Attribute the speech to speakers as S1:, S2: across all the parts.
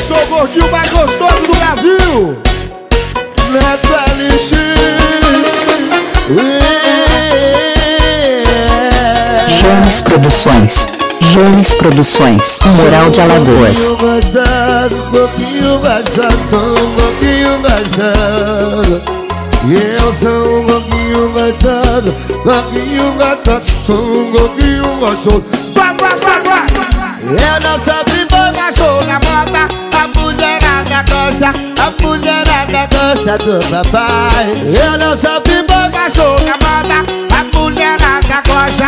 S1: sou o gordinho mais gostoso do Brasil. Neto LX.
S2: Jones Produções. Jones Produções, Moral de Alagoas.
S1: Um pouquinho baixado. E eu sou um pouquinho baixado. Sou um pouquinho gostoso. Vai. Eu não sofri por cachorro na moda. A mulherada gosta do papai. Eu não sofri por cachorro na moda. A mulherada gosta.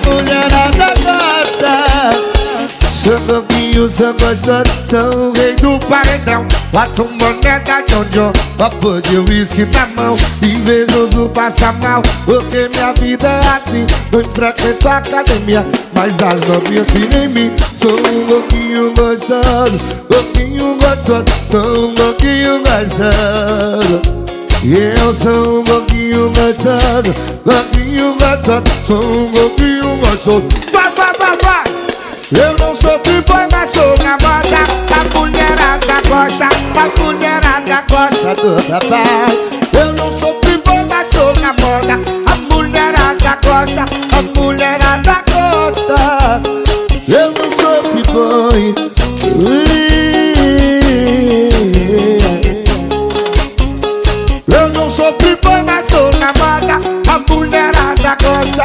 S1: Sou novinho, sou gostoso, sou o rei do paredão. Bato moneda de onde copo de uísque na mão. Invejoso passa mal, porque minha vida é assim. Não frequento a academia, mas as novinhas viram em mim. Sou um pouquinho gostoso, sou um pouquinho gostoso. Eu sou um pouquinho gostoso, sou um pouquinho gostoso. Vai! Eu não sou tipo sou na moda. A mulherada gosta do papai. Eu não sou tipo sou na moda. A mulherada gosta. Eu não sou piboy. Eu não sou piboy, mas sou na moda. A mulherada gosta.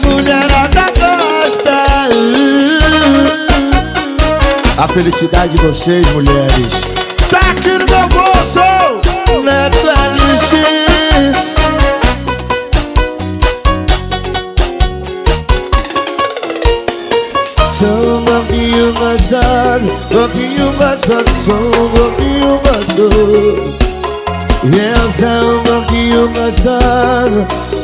S1: A felicidade de vocês, mulheres, tá aqui no meu bolso. Neto LX. Sou um pouquinho baixado, sou um pouquinho gostoso. Eu sou um pouquinho baixado.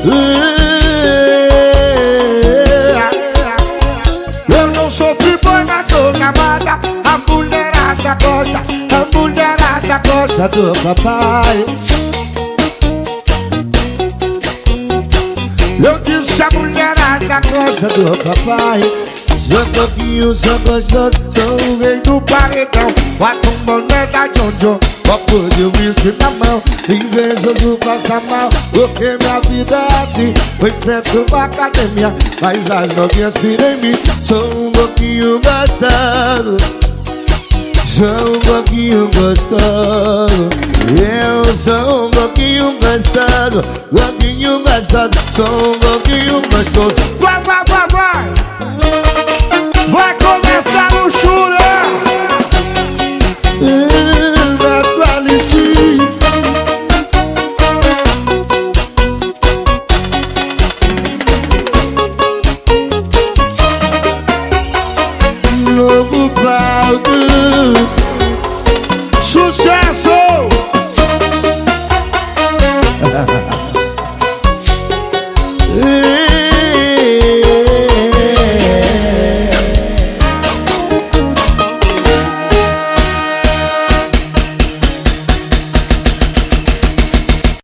S1: Eu não sou piboy, mas sou namorada. A mulherada gosta do papai. Eu disse a mulherada gosta do papai. Sou pouquinho, sou gostoso, sou o rei do paredão. Bato moneda de onde copo de uísque na mão. Invejoso passa mal, porque minha vida é assim. Eu enfrento uma academia, mas as novinhas viram em mim. Sou um pouquinho gostoso, sou um pouquinho gostoso. Eu sou um pouquinho gostoso, sou um pouquinho gostoso. Vai! Vai começar o churão. Neto LX. Novo Baldo. Sucesso.